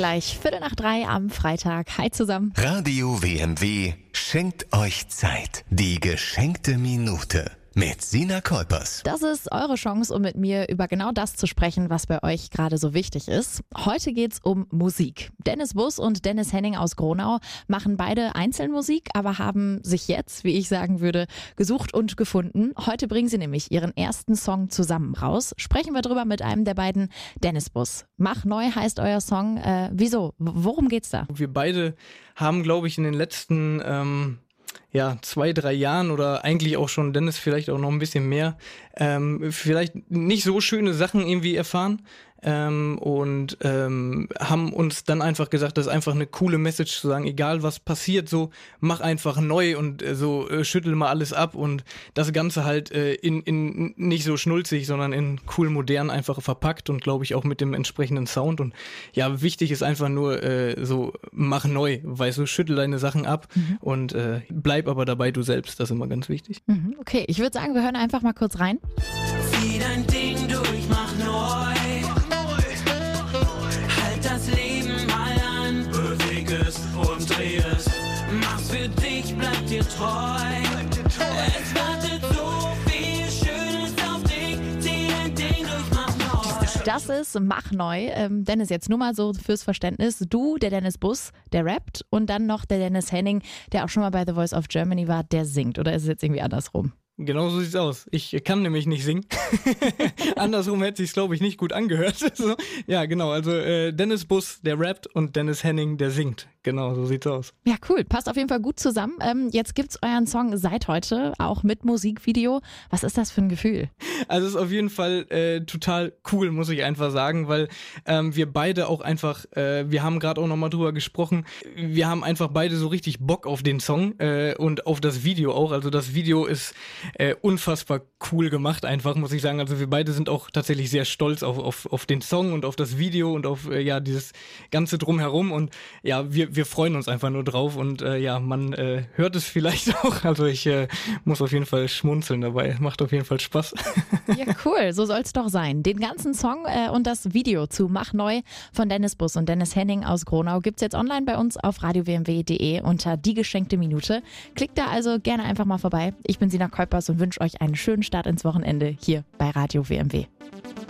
gleich 2:45 am Freitag. Hi zusammen. Radio WMW schenkt euch Zeit. Die geschenkte Minute mit Sina Kolpers. Das ist eure Chance, um mit mir über genau das zu sprechen, was bei euch gerade so wichtig ist. Heute geht's um Musik. Dennis Buss und Dennis Henning aus Gronau machen beide einzeln Musik, aber haben sich jetzt, wie ich sagen würde, gesucht und gefunden. Heute bringen sie nämlich ihren ersten Song zusammen raus. Sprechen wir drüber mit einem der beiden, Dennis Buss. Mach neu heißt euer Song. Wieso? Worum geht's da? Wir beide haben, glaube ich, in den letzten 2-3 Jahren oder eigentlich auch schon Dennis vielleicht auch noch ein bisschen mehr, vielleicht nicht so schöne Sachen irgendwie erfahren und haben uns dann einfach gesagt, das ist einfach eine coole Message zu sagen, egal was passiert, so mach einfach neu und schüttel mal alles ab und das Ganze halt in nicht so schnulzig, sondern in cool modern einfach verpackt und glaube ich auch mit dem entsprechenden Sound und ja, wichtig ist einfach nur mach neu, weißt du, schüttel deine Sachen ab und bleib aber dabei du selbst, das ist immer ganz wichtig. Okay, ich würde sagen, wir hören einfach mal kurz rein. Zieh dein Ding durch, mach neu. Halt das Leben mal an. Beweg es und dreh es. Mach's für dich, bleib dir treu. Es wartet so viel Schönes auf dich. Zieh dein Ding durch, mach neu. Das ist Mach neu. Dennis, jetzt nur mal so fürs Verständnis. Du, der Dennis Buss, der rappt und dann noch der Dennis Henning, der auch schon mal bei The Voice of Germany war, der singt. Oder ist es jetzt irgendwie andersrum? Genau so sieht's aus. Ich kann nämlich nicht singen. Andersrum hätte sich's, glaube ich, nicht gut angehört. So, ja, genau. Also Dennis Buss, der rappt und Dennis Henning, der singt. Genau, so sieht's aus. Ja, cool. Passt auf jeden Fall gut zusammen. Jetzt gibt's euren Song seit heute, auch mit Musikvideo. Was ist das für ein Gefühl? Also es ist auf jeden Fall total cool, muss ich einfach sagen, weil wir beide auch einfach, wir haben gerade auch nochmal drüber gesprochen, wir haben einfach beide so richtig Bock auf den Song und auf das Video auch. Also das Video ist unfassbar cool gemacht einfach, muss ich sagen. Also wir beide sind auch tatsächlich sehr stolz auf den Song und auf das Video und auf dieses ganze Drumherum und ja, wir freuen uns einfach nur drauf und man hört es vielleicht auch. Also ich muss auf jeden Fall schmunzeln dabei. Macht auf jeden Fall Spaß. Ja, cool. So soll's doch sein. Den ganzen Song und das Video zu Mach neu von Dennis Buss und Dennis Henning aus Gronau gibt's jetzt online bei uns auf radiowmw.de unter die geschenkte Minute. Klickt da also gerne einfach mal vorbei. Ich bin Sina Kolpers und wünsche euch einen schönen Start ins Wochenende hier bei Radio WMW.